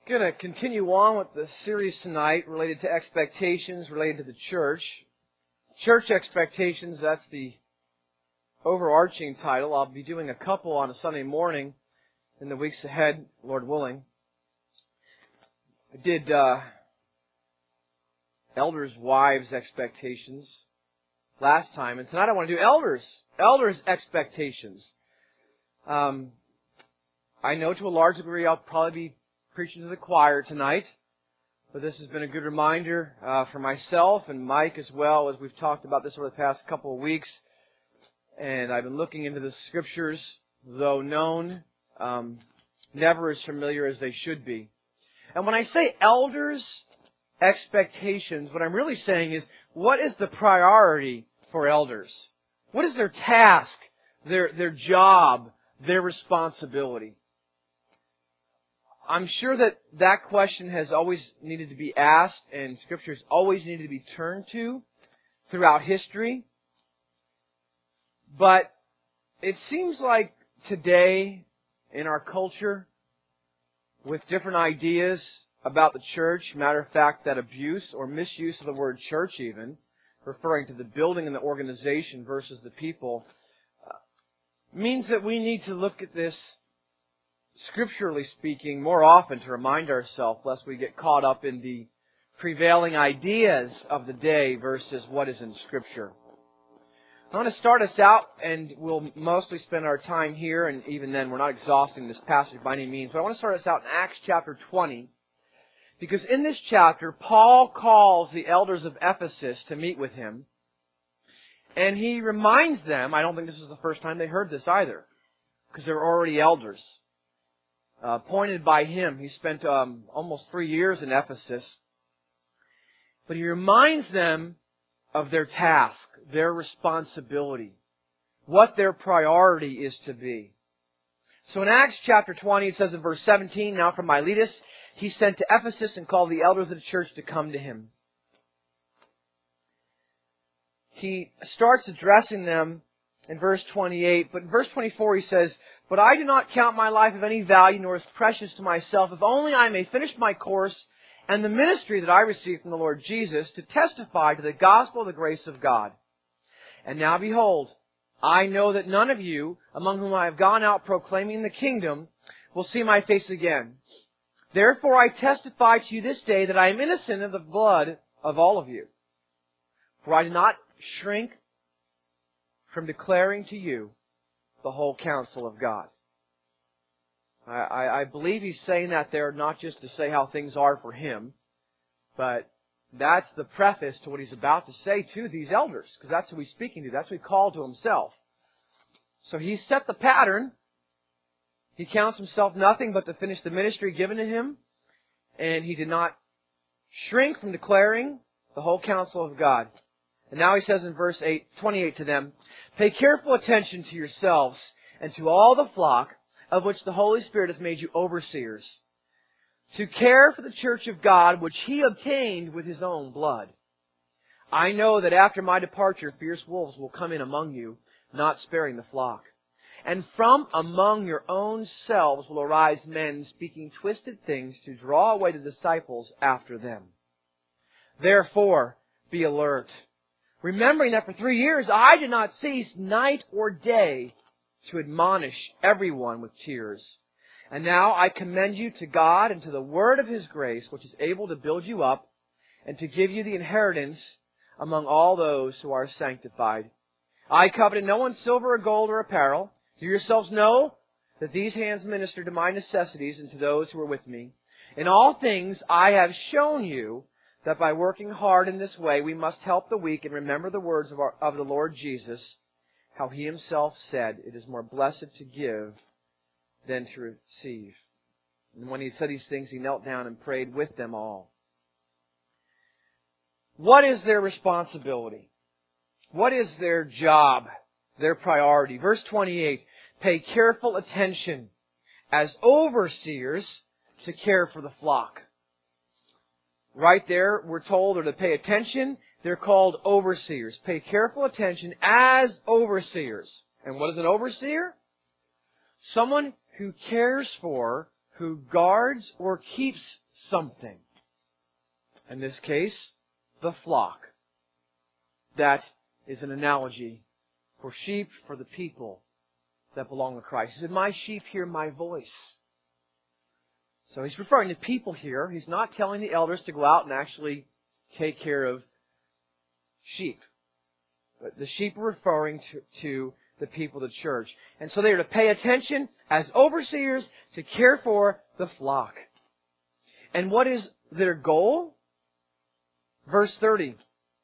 Going to continue on with the series tonight related to expectations related to the church. Church expectations, that's the overarching title. I'll be doing a couple on a Sunday morning in the weeks ahead, Lord willing. I did elders' wives' expectations last time, and tonight I want to do elders' expectations. I know to a large degree I'll probably be preaching to the choir tonight, but this has been a good reminder for myself and Mike as well, as we've talked about this over the past couple of weeks. And I've been looking into the Scriptures, though known, never as familiar as they should be. And when I say elders' expectations, what I'm really saying is, what is the priority for elders? What is their task, their job, their responsibility? I'm sure that question has always needed to be asked, and Scriptures always needed to be turned to throughout history. But it seems like today, in our culture, with different ideas about the church, matter of fact, that abuse or misuse of the word church even, referring to the building and the organization versus the people, means that we need to look at this, scripturally speaking, more often to remind ourselves, lest we get caught up in the prevailing ideas of the day versus what is in Scripture. I want to start us out, and we'll mostly spend our time here, and even then we're not exhausting this passage by any means, but I want to start us out in Acts chapter 20, because in this chapter, Paul calls the elders of Ephesus to meet with him, and he reminds them, I don't think this is the first time they heard this either, because they're already elders. Appointed by him. He spent almost 3 years in Ephesus. But he reminds them of their task, their responsibility, what their priority is to be. So in Acts chapter 20, it says in verse 17, "Now from Miletus he sent to Ephesus and called the elders of the church to come to him." He starts addressing them in verse 28, but in verse 24 he says, "But I do not count my life of any value, nor as precious to myself, if only I may finish my course and the ministry that I received from the Lord Jesus, to testify to the gospel of the grace of God. And now behold, I know that none of you, among whom I have gone out proclaiming the kingdom, will see my face again. Therefore I testify to you this day that I am innocent of the blood of all of you. For I do not shrink from declaring to you the whole counsel of God." I believe he's saying that there not just to say how things are for him, but that's the preface to what he's about to say to these elders, because that's who he's speaking to. That's what he called to himself. So he's set the pattern. He counts himself nothing but to finish the ministry given to him, and he did not shrink from declaring the whole counsel of God. And now he says in verse 28 to them, "Pay careful attention to yourselves and to all the flock of which the Holy Spirit has made you overseers, to care for the church of God which He obtained with His own blood. I know that after my departure fierce wolves will come in among you, not sparing the flock. And from among your own selves will arise men speaking twisted things to draw away the disciples after them. Therefore, be alert, remembering that for 3 years I did not cease night or day to admonish everyone with tears. And now I commend you to God and to the word of His grace, which is able to build you up and to give you the inheritance among all those who are sanctified. I coveted no one's silver or gold or apparel. You yourselves know that these hands minister to my necessities and to those who are with me. In all things I have shown you that by working hard in this way we must help the weak and remember the words of the Lord Jesus, how He Himself said, 'It is more blessed to give than to receive.' And when He said these things, He knelt down and prayed with them all." What is their responsibility? What is their job, their priority? Verse 28, "Pay careful attention as overseers to care for the flock." Right there, we're told to pay attention. They're called overseers. Pay careful attention as overseers. And what is an overseer? Someone who cares for, who guards or keeps something. In this case, the flock. That is an analogy for sheep, for the people that belong to Christ. He said, my sheep hear my voice. So he's referring to people here. He's not telling the elders to go out and actually take care of sheep. But the sheep are referring to the people of the church. And so they are to pay attention as overseers to care for the flock. And what is their goal? Verse 30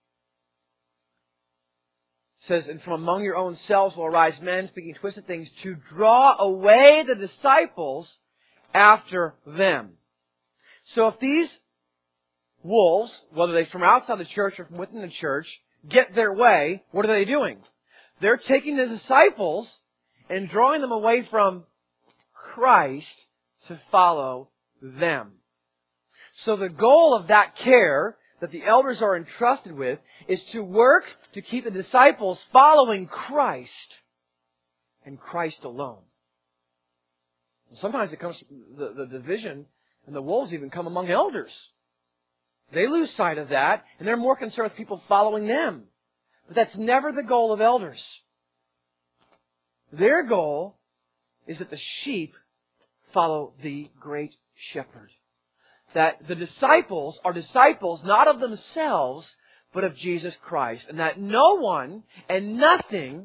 says, and from among your own selves will arise men speaking twisted things to draw away the disciples after them. So if these wolves, whether they're from outside the church or from within the church, get their way, what are they doing? They're taking the disciples and drawing them away from Christ to follow them. So the goal of that care that the elders are entrusted with is to work to keep the disciples following Christ and Christ alone. And sometimes it comes from the division, and the wolves even come among elders. They lose sight of that, and they're more concerned with people following them. But that's never the goal of elders. Their goal is that the sheep follow the great shepherd. That the disciples are disciples not of themselves, but of Jesus Christ. And that no one and nothing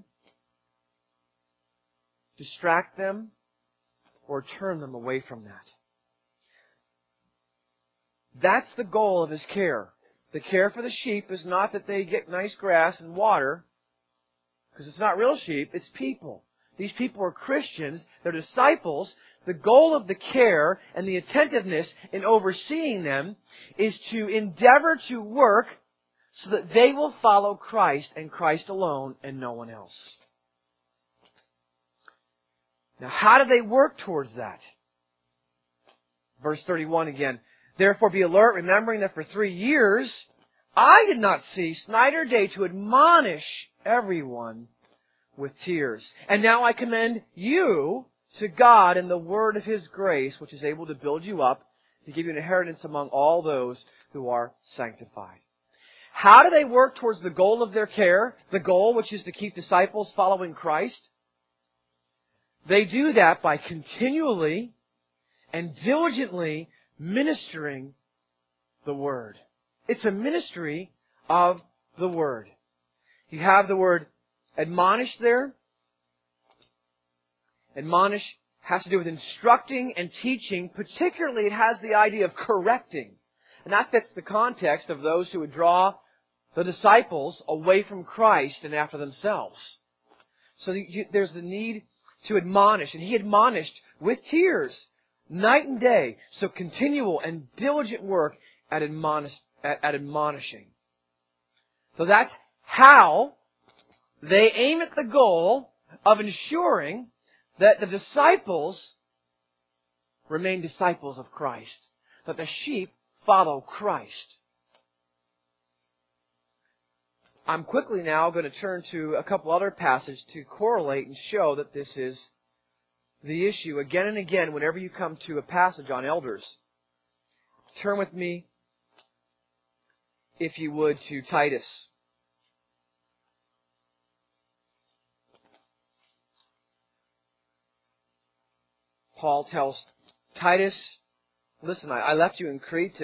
distract them or turn them away from that. That's the goal of His care. The care for the sheep is not that they get nice grass and water, because it's not real sheep, it's people. These people are Christians, they're disciples. The goal of the care and the attentiveness in overseeing them is to endeavor to work so that they will follow Christ and Christ alone and no one else. Now, how do they work towards that? Verse 31 again. Therefore be alert, remembering that for 3 years I did not cease night or day to admonish everyone with tears. And now I commend you to God and the word of His grace, which is able to build you up, to give you an inheritance among all those who are sanctified. How do they work towards the goal of their care? The goal, which is to keep disciples following Christ? They do that by continually and diligently ministering the Word. It's a ministry of the Word. You have the word admonish there. Admonish has to do with instructing and teaching. Particularly, it has the idea of correcting. And that fits the context of those who would draw the disciples away from Christ and after themselves. So there's the need to admonish. And He admonished with tears night and day. So continual and diligent work at admonishing. So that's how they aim at the goal of ensuring that the disciples remain disciples of Christ. That the sheep follow Christ. I'm quickly now going to turn to a couple other passages to correlate and show that this is the issue again and again whenever you come to a passage on elders. Turn with me, if you would, to Titus. Paul tells Titus, listen, I left you in Crete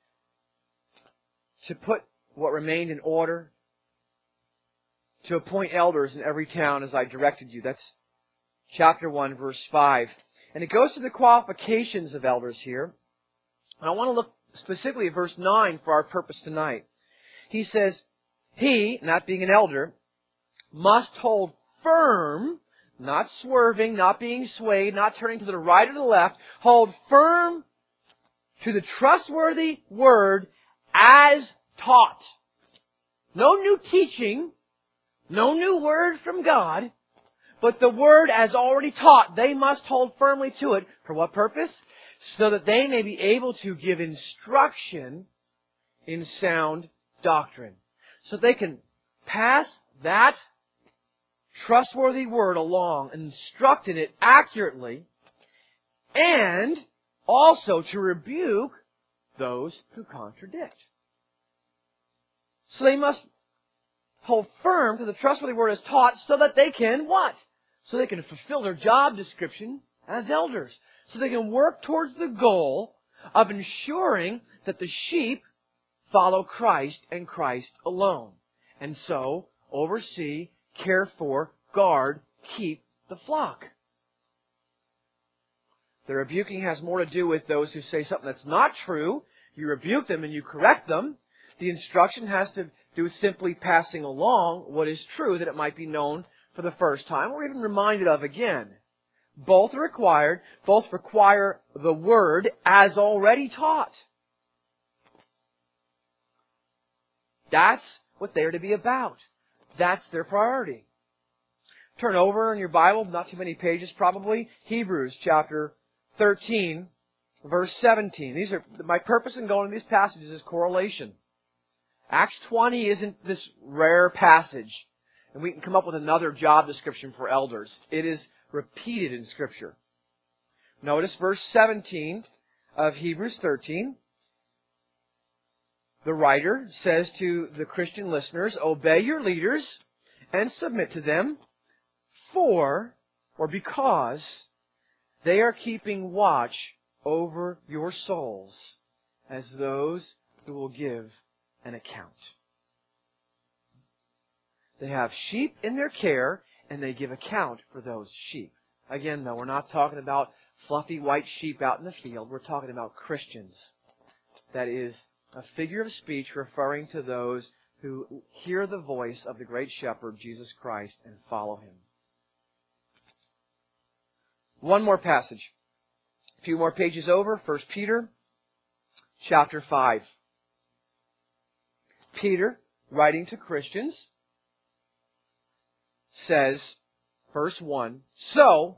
to put what remained in order, to appoint elders in every town as I directed you. That's chapter 1, verse 5. And it goes to the qualifications of elders here. And I want to look specifically at verse 9 for our purpose tonight. He says, he, not being an elder, must hold firm, not swerving, not being swayed, not turning to the right or the left, hold firm to the trustworthy word as taught. No new teaching, no new word from God, but the word as already taught. They must hold firmly to it. For what purpose? So that they may be able to give instruction in sound doctrine. So they can pass that trustworthy word along and instruct in it accurately, and also to rebuke those who contradict. So they must hold firm to the trustworthy word as taught so that they can what? So they can fulfill their job description as elders. So they can work towards the goal of ensuring that the sheep follow Christ and Christ alone. And so oversee, care for, guard, keep the flock. The rebuking has more to do with those who say something that's not true. You rebuke them and you correct them. The instruction has to do with simply passing along what is true, that it might be known for the first time or even reminded of again. Both are required. Both require the word as already taught. That's what they are to be about. That's their priority. Turn over in your Bible, not too many pages probably, Hebrews chapter 13, verse 17. My purpose in going to these passages is correlation. Acts 20 isn't this rare passage, and we can come up with another job description for elders. It is repeated in Scripture. Notice verse 17 of Hebrews 13. The writer says to the Christian listeners, obey your leaders and submit to them because they are keeping watch over your souls as those who will give an account. They have sheep in their care, and they give account for those sheep. Again, though, we're not talking about fluffy white sheep out in the field. We're talking about Christians. That is a figure of speech referring to those who hear the voice of the great shepherd, Jesus Christ, and follow Him. One more passage. A few more pages over, 1 Peter chapter 5. Peter, writing to Christians, says, verse 1, so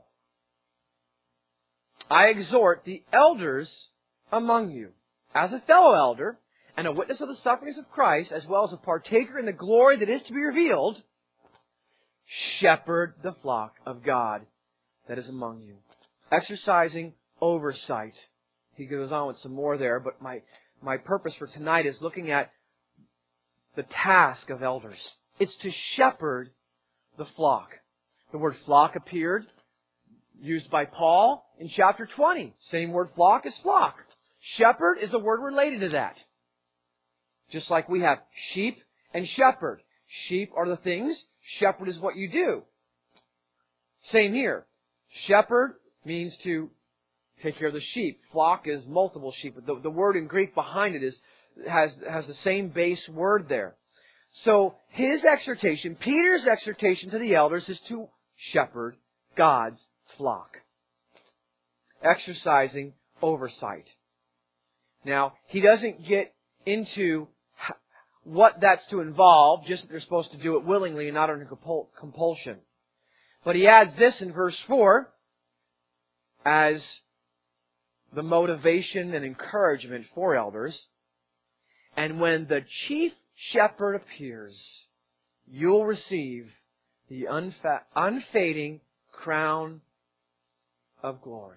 I exhort the elders among you, as a fellow elder, and a witness of the sufferings of Christ, as well as a partaker in the glory that is to be revealed, shepherd the flock of God that is among you, exercising oversight. He goes on with some more there, but my purpose for tonight is looking at the task of elders. It's to shepherd the flock. The word flock appeared, used by Paul in chapter 20. Same word flock as flock. Shepherd is a word related to that. Just like we have sheep and shepherd. Sheep are the things. Shepherd is what you do. Same here. Shepherd means to take care of the sheep. Flock is multiple sheep. The word in Greek behind it has the same base word there. So his exhortation, Peter's exhortation to the elders, is to shepherd God's flock, exercising oversight. Now, he doesn't get into what that's to involve, just that they're supposed to do it willingly and not under compulsion. But he adds this in verse 4 as the motivation and encouragement for elders. And when the chief shepherd appears, you'll receive the unfading crown of glory.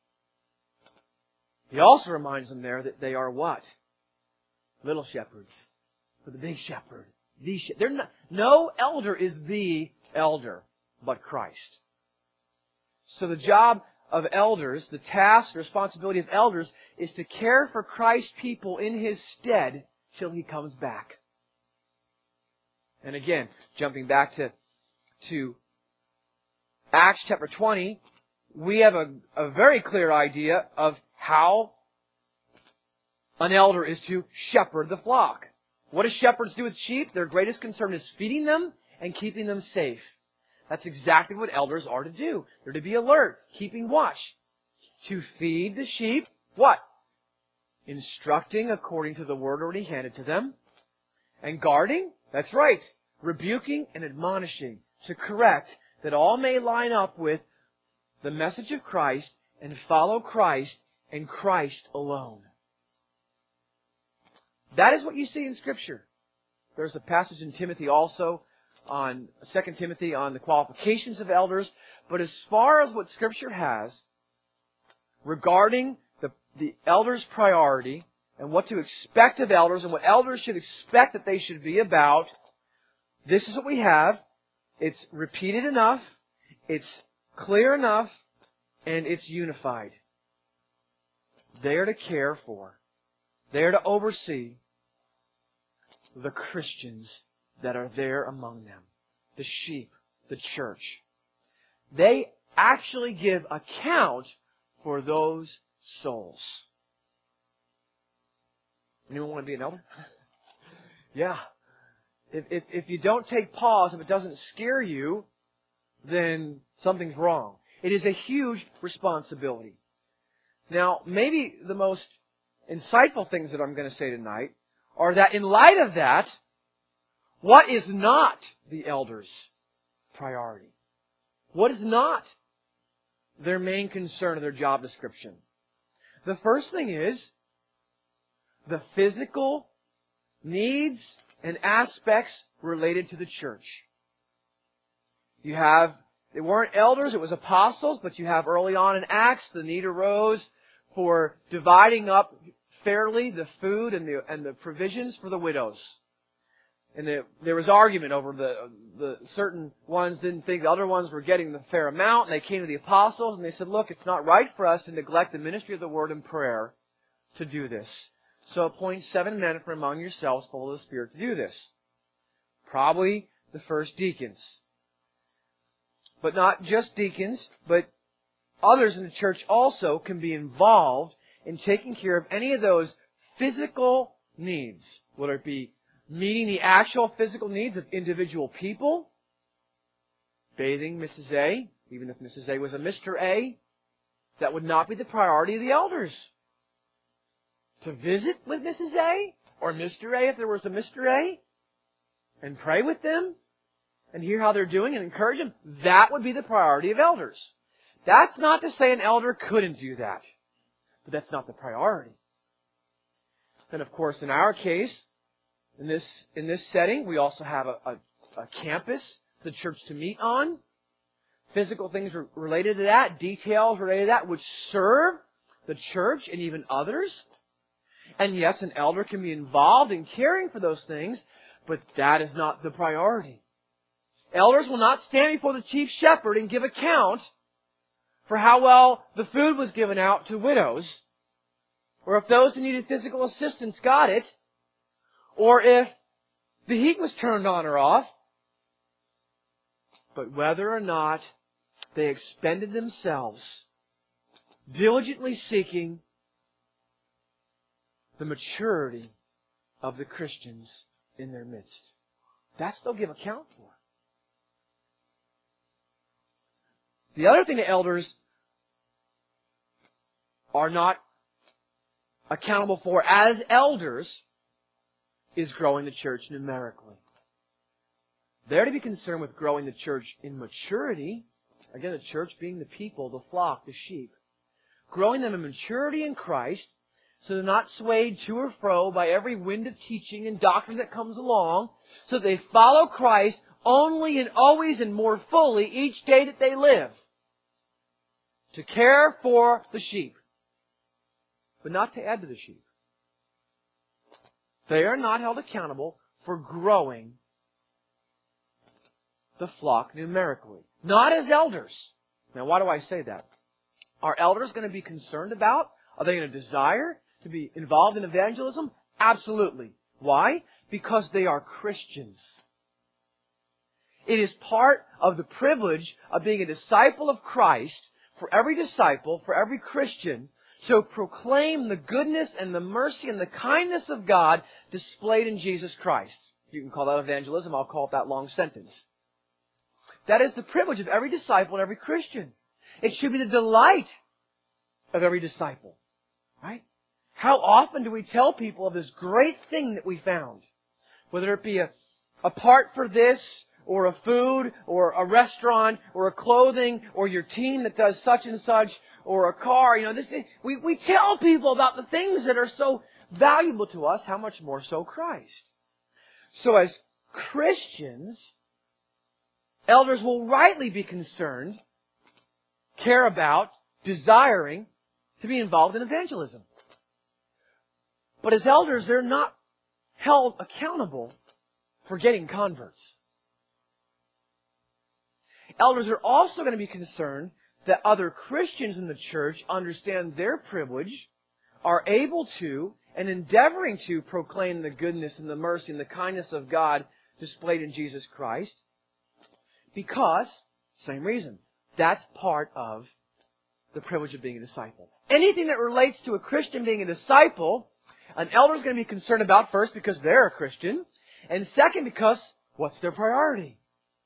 He also reminds them there that they are what? Little shepherds for the big shepherd. No elder is the elder but Christ. So the job of elders, the task, the responsibility of elders is to care for Christ's people in His stead till He comes back. And again, jumping back to Acts chapter 20, we have a very clear idea of how an elder is to shepherd the flock. What do shepherds do with sheep? Their greatest concern is feeding them and keeping them safe. That's exactly what elders are to do. They're to be alert, keeping watch. To feed the sheep, what? Instructing according to the word already handed to them. And guarding, that's right, rebuking and admonishing to correct, that all may line up with the message of Christ and follow Christ and Christ alone. That is what you see in Scripture. There's a passage in Timothy also, on 2 Timothy, on the qualifications of elders. But as far as what Scripture has regarding the elders' priority and what to expect of elders and what elders should expect that they should be about, this is what we have. It's repeated enough, it's clear enough, and it's unified. They are to care for, they are to oversee the Christians that are there among them, the sheep, the church. They actually give account for those souls. Anyone want to be an elder? Yeah. If you don't take pause, if it doesn't scare you, then something's wrong. It is a huge responsibility. Now, maybe the most insightful things that I'm going to say tonight are that in light of that, what is not the elders' priority? What is not their main concern of their job description? The first thing is the physical needs and aspects related to the church. They weren't elders, it was apostles, but you have early on in Acts, the need arose for dividing up fairly the food and the provisions for the widows. And there was argument over the certain ones didn't think the other ones were getting the fair amount, and they came to the apostles and they said, look, it's not right for us to neglect the ministry of the word and prayer to do this. So appoint 7 men from among yourselves full of the Spirit to do this. Probably the first deacons. But not just deacons, but others in the church also can be involved in taking care of any of those physical needs. Whether it be meeting the actual physical needs of individual people, bathing Mrs. A, even if Mrs. A was a Mr. A, that would not be the priority of the elders. To visit with Mrs. A or Mr. A if there was a Mr. A and pray with them and hear how they're doing and encourage them, that would be the priority of elders. That's not to say an elder couldn't do that, but that's not the priority. Then, of course, in our case, in this setting, we also have a campus for the church to meet on. Physical things related to that, details related to that, which serve the church and even others. And yes, an elder can be involved in caring for those things, but that is not the priority. Elders will not stand before the chief shepherd and give account for how well the food was given out to widows, or if those who needed physical assistance got it, or if the heat was turned on or off, but whether or not they expended themselves diligently seeking the maturity of the Christians in their midst. That's what they'll give account for. The other thing the elders are not accountable for as elders is growing the church numerically. They're to be concerned with growing the church in maturity. Again, the church being the people, the flock, the sheep. Growing them in maturity in Christ, so they're not swayed to or fro by every wind of teaching and doctrine that comes along, so that they follow Christ only and always and more fully each day that they live. To care for the sheep, but not to add to the sheep. They are not held accountable for growing the flock numerically. Not as elders. Now, why do I say that? Are elders going to be concerned about? Are they going to desire to be involved in evangelism? Absolutely. Why? Because they are Christians. It is part of the privilege of being a disciple of Christ for every disciple, for every Christian, to proclaim the goodness and the mercy and the kindness of God displayed in Jesus Christ. You can call that evangelism. I'll call it that long sentence. That is the privilege of every disciple and every Christian. It should be the delight of every disciple. Right? How often do we tell people of this great thing that we found? Whether it be a part for this, or a food, or a restaurant, or a clothing, or your team that does such and such, or a car. We tell people about the things that are so valuable to us, how much more so Christ. So as Christians, elders will rightly be concerned, care about, desiring to be involved in evangelism. But as elders, they're not held accountable for getting converts. Elders are also going to be concerned that other Christians in the church understand their privilege, are able to, and endeavoring to proclaim the goodness and the mercy and the kindness of God displayed in Jesus Christ. Because, same reason, that's part of the privilege of being a disciple. Anything that relates to a Christian being a disciple, an elder is going to be concerned about first because they're a Christian, and second because what's their priority?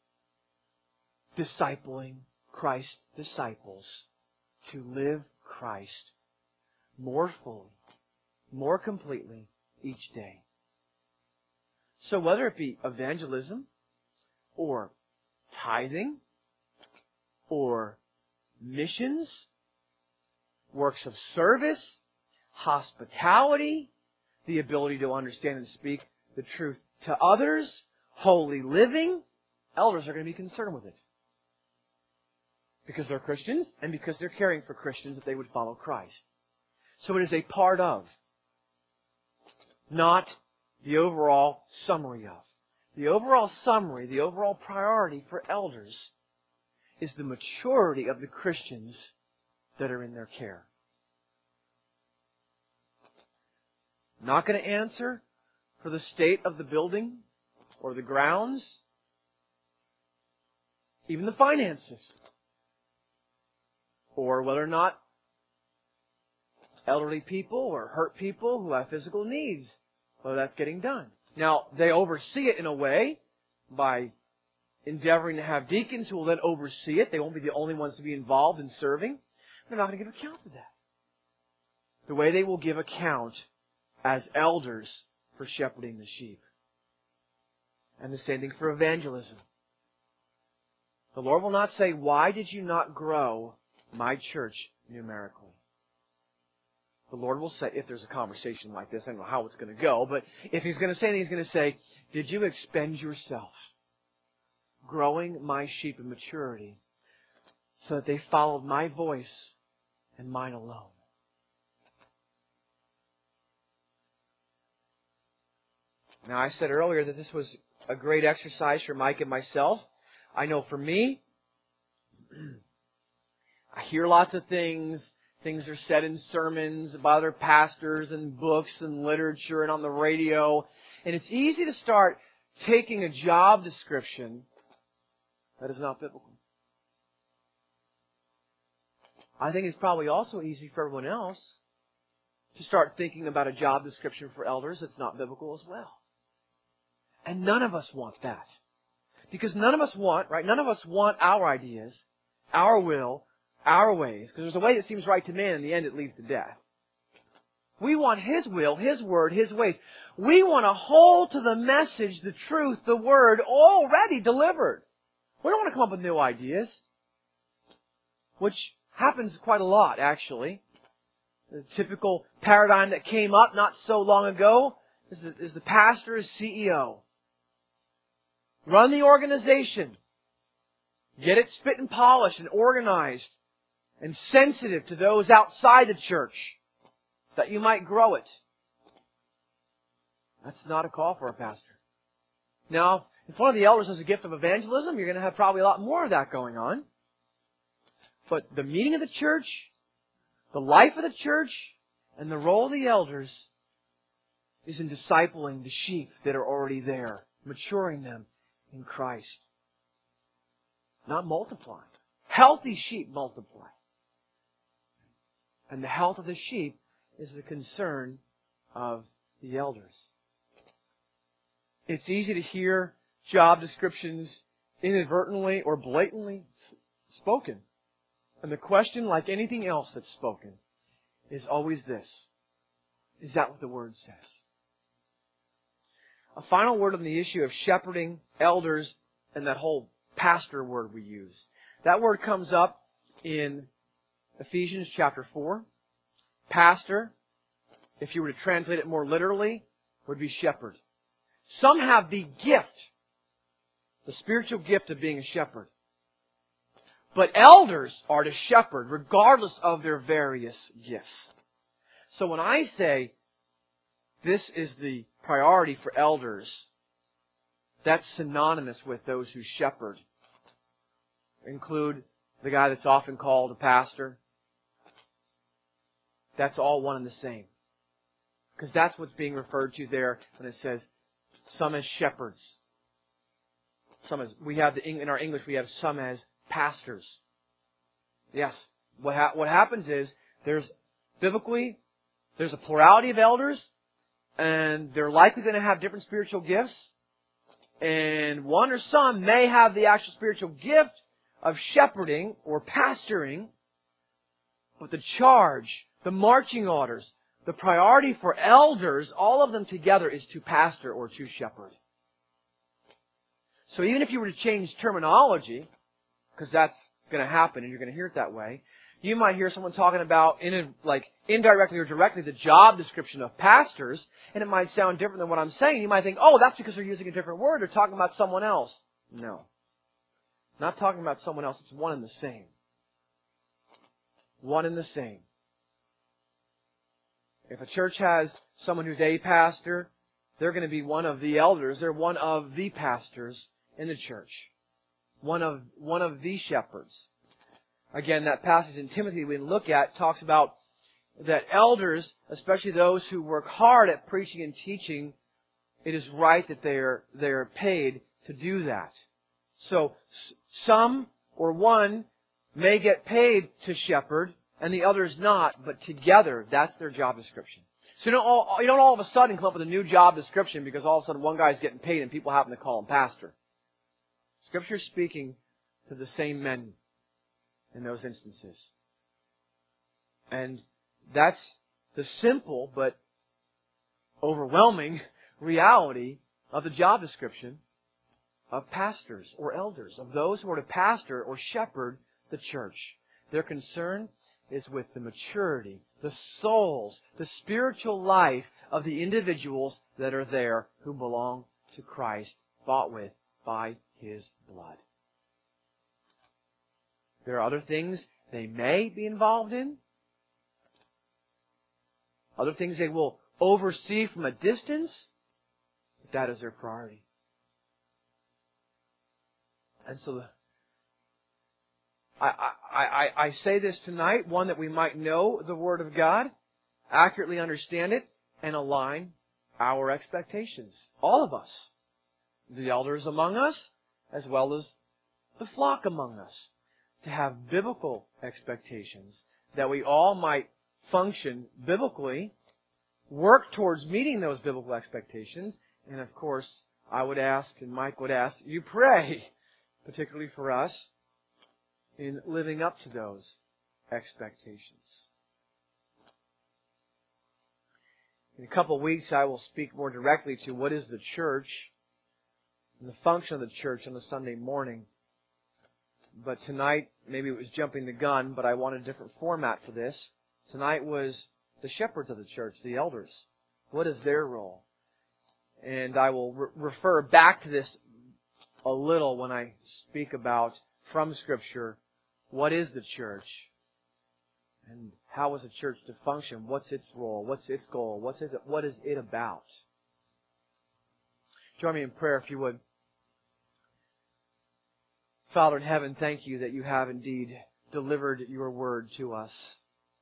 Discipling Christ's disciples to live Christ more fully, more completely each day. So whether it be evangelism or tithing or missions, works of service, hospitality, the ability to understand and speak the truth to others, holy living, elders are going to be concerned with it. Because they're Christians and because they're caring for Christians that they would follow Christ. So it is a part of, not the overall summary of. The overall summary, the overall priority for elders is the maturity of the Christians that are in their care. Not going to answer for the state of the building or the grounds, even the finances, or whether or not elderly people or hurt people who have physical needs, whether that's getting done. Now, they oversee it in a way by endeavoring to have deacons who will then oversee it. They won't be the only ones to be involved in serving. They're not going to give account for that. The way they will give account as elders for shepherding the sheep. And the same thing for evangelism. The Lord will not say, "Why did you not grow my church numerically?" The Lord will say, if there's a conversation like this, I don't know how it's going to go, but if He's going to say anything, He's going to say, "Did you expend yourself growing my sheep in maturity so that they followed my voice and mine alone?" Now, I said earlier that this was a great exercise for Mike and myself. I know for me, I hear lots of things. Things are said in sermons by other pastors and books and literature and on the radio. And it's easy to start taking a job description that is not biblical. I think it's probably also easy for everyone else to start thinking about a job description for elders that's not biblical as well. And none of us want that. Because none of us want, right? None of us want our ideas, our will, our ways. Because there's a way that seems right to man, in the end it leads to death. We want His will, His word, His ways. We want to hold to the message, the truth, the word already delivered. We don't want to come up with new ideas. Which happens quite a lot, actually. The typical paradigm that came up not so long ago is the pastor as CEO. Run the organization. Get it spit and polished and organized and sensitive to those outside the church, that you might grow it. That's not a call for a pastor. Now, if one of the elders has a gift of evangelism, you're going to have probably a lot more of that going on. But the meeting of the church, the life of the church, and the role of the elders is in discipling the sheep that are already there, maturing them in Christ. Not multiplying. Healthy sheep multiply. And the health of the sheep is the concern of the elders. It's easy to hear job descriptions inadvertently or blatantly spoken. And the question, like anything else that's spoken, is always this: is that what the Word says? A final word on the issue of shepherding, elders, and that whole pastor word we use. That word comes up in Ephesians chapter 4. Pastor, if you were to translate it more literally, would be shepherd. Some have the gift, the spiritual gift of being a shepherd. But elders are to shepherd regardless of their various gifts. So when I say this is the priority for elders, that's synonymous with those who shepherd. Include the guy that's often called a pastor. That's all one and the same. Because that's what's being referred to there when it says some as shepherds. Some as, in our English we have some as pastors. Yes. What happens is there's a plurality of elders, and they're likely going to have different spiritual gifts. And one or some may have the actual spiritual gift of shepherding or pastoring, but the charge, the marching orders, the priority for elders, all of them together is to pastor or to shepherd. So even if you were to change terminology, because that's going to happen and you're going to hear it that way, you might hear someone talking about, indirectly or directly, the job description of pastors, and it might sound different than what I'm saying. You might think, oh, that's because they're using a different word. They're talking about someone else. No. Not talking about someone else. It's one and the same. One and the same. If a church has someone who's a pastor, they're going to be one of the elders. They're one of the pastors in the church. One of the shepherds. Again, that passage in Timothy we look at talks about that elders, especially those who work hard at preaching and teaching, it is right that they are paid to do that. So some or one may get paid to shepherd and the others not, but together that's their job description. So you don't all of a sudden come up with a new job description because all of a sudden one guy's getting paid and people happen to call him pastor. Scripture's speaking to the same men in those instances. And that's the simple but overwhelming reality of the job description of pastors or elders, of those who are to pastor or shepherd the church. Their concern is with the maturity, the souls, the spiritual life of the individuals that are there who belong to Christ, bought with by His blood. There are other things they may be involved in. Other things they will oversee from a distance. But that is their priority. And so I say this tonight, one, that we might know the Word of God, accurately understand it, and align our expectations. All of us. The elders among us, as well as the flock among us. To have biblical expectations, that we all might function biblically, work towards meeting those biblical expectations, and of course, I would ask, and Mike would ask, you pray, particularly for us, in living up to those expectations. In a couple of weeks, I will speak more directly to what is the church and the function of the church on a Sunday morning. But tonight, maybe it was jumping the gun, but I wanted a different format for this. Tonight was the shepherds of the church, the elders. What is their role? And I will refer back to this a little when I speak about, from Scripture, what is the church? And how is a church to function? What's its role? What's its goal? What is it about? Join me in prayer if you would. Father in heaven, thank you that you have indeed delivered your word to us.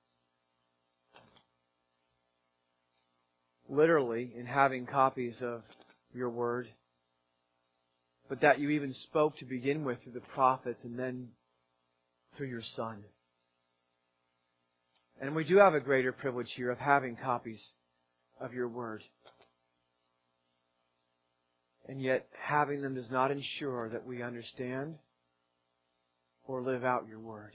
Literally, in having copies of your word, but that you even spoke to begin with through the prophets and then through your Son. And we do have a greater privilege here of having copies of your word. And yet, having them does not ensure that we understand or live out your word.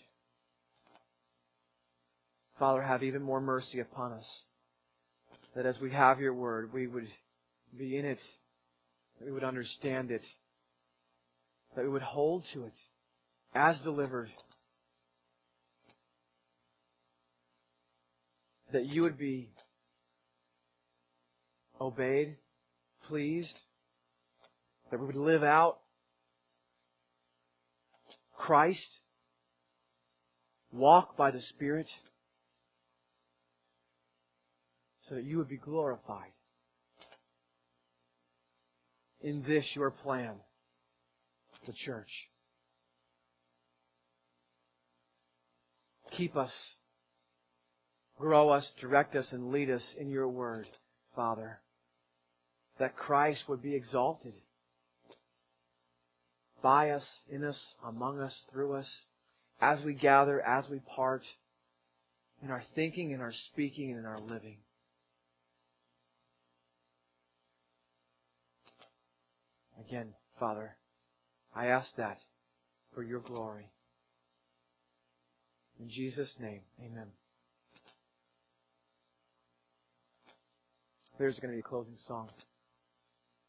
Father, have even more mercy upon us, that as we have your word, we would be in it, that we would understand it, that we would hold to it as delivered, that you would be obeyed, pleased, that we would live out Christ walk by the Spirit so that You would be glorified in this Your plan, the church. Keep us, grow us, direct us, and lead us in Your Word, Father, that Christ would be exalted by us, in us, among us, through us, as we gather, as we part, in our thinking, in our speaking, and in our living. Again, Father, I ask that for Your glory. In Jesus' name, amen. There's going to be a closing song.